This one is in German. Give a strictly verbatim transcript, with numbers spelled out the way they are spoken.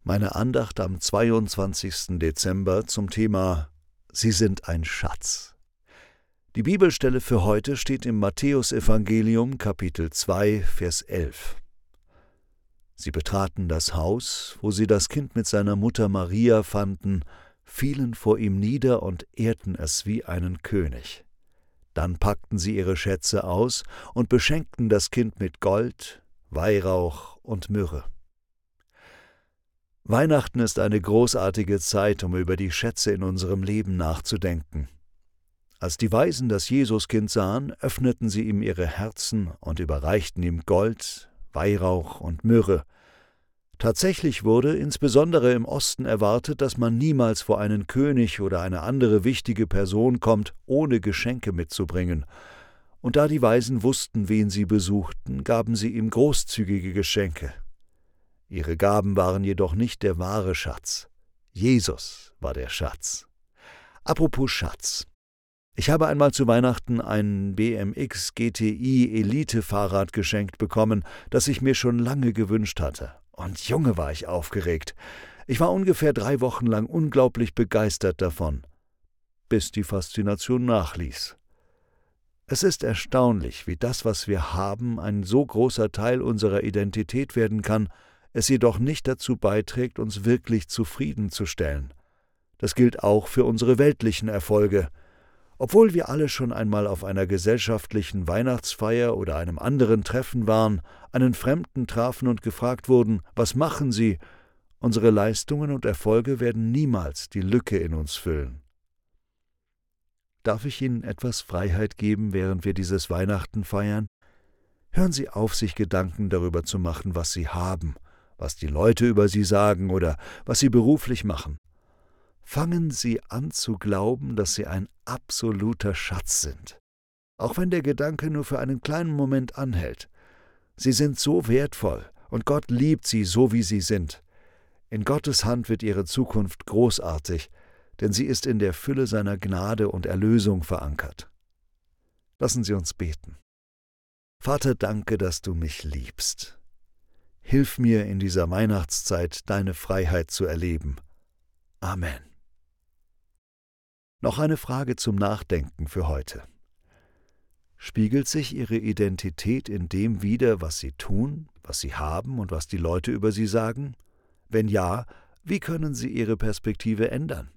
Meine Andacht am zweiundzwanzigsten Dezember zum Thema »Sie sind ein Schatz«. Die Bibelstelle für heute steht im Matthäusevangelium, Kapitel zwei, Vers elf. Sie betraten das Haus, wo sie das Kind mit seiner Mutter Maria fanden, fielen vor ihm nieder und ehrten es wie einen König. Dann packten sie ihre Schätze aus und beschenkten das Kind mit Gold, Weihrauch und Myrrhe. Weihnachten ist eine großartige Zeit, um über die Schätze in unserem Leben nachzudenken. Als die Weisen das Jesuskind sahen, öffneten sie ihm ihre Herzen und überreichten ihm Gold, Weihrauch und Myrrhe. Tatsächlich wurde insbesondere im Osten erwartet, dass man niemals vor einen König oder eine andere wichtige Person kommt, ohne Geschenke mitzubringen. Und da die Weisen wussten, wen sie besuchten, gaben sie ihm großzügige Geschenke. Ihre Gaben waren jedoch nicht der wahre Schatz. Jesus war der Schatz. Apropos Schatz. Ich habe einmal zu Weihnachten ein B M X G T I Elite-Fahrrad geschenkt bekommen, das ich mir schon lange gewünscht hatte. Und Junge, war ich aufgeregt. Ich war ungefähr drei Wochen lang unglaublich begeistert davon, bis die Faszination nachließ. Es ist erstaunlich, wie das, was wir haben, ein so großer Teil unserer Identität werden kann, es jedoch nicht dazu beiträgt, uns wirklich zufriedenzustellen. Das gilt auch für unsere weltlichen Erfolge. Obwohl wir alle schon einmal auf einer gesellschaftlichen Weihnachtsfeier oder einem anderen Treffen waren, einen Fremden trafen und gefragt wurden, was machen Sie? Unsere Leistungen und Erfolge werden niemals die Lücke in uns füllen. Darf ich Ihnen etwas Freiheit geben, während wir dieses Weihnachten feiern? Hören Sie auf, sich Gedanken darüber zu machen, was Sie haben, was die Leute über Sie sagen oder was Sie beruflich machen. Fangen Sie an zu glauben, dass Sie ein absoluter Schatz sind. Auch wenn der Gedanke nur für einen kleinen Moment anhält. Sie sind so wertvoll und Gott liebt Sie so, wie Sie sind. In Gottes Hand wird Ihre Zukunft großartig, denn sie ist in der Fülle seiner Gnade und Erlösung verankert. Lassen Sie uns beten. Vater, danke, dass du mich liebst. Hilf mir in dieser Weihnachtszeit, deine Freiheit zu erleben. Amen. Noch eine Frage zum Nachdenken für heute. Spiegelt sich Ihre Identität in dem wider, was Sie tun, was Sie haben und was die Leute über Sie sagen? Wenn ja, wie können Sie Ihre Perspektive ändern?